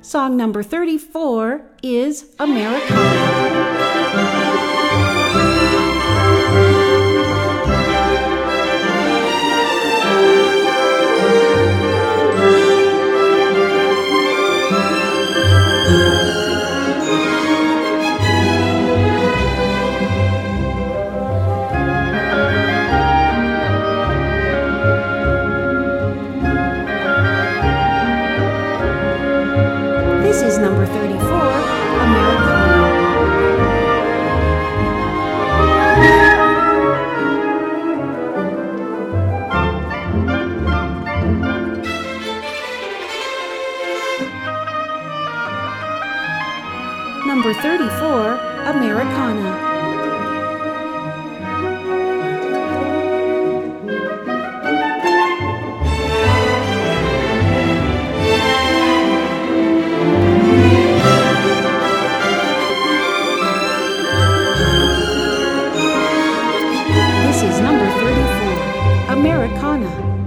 Song number 34 is Americana. This is number 34, Americana. Number 34, Americana. This is number 34, Americana.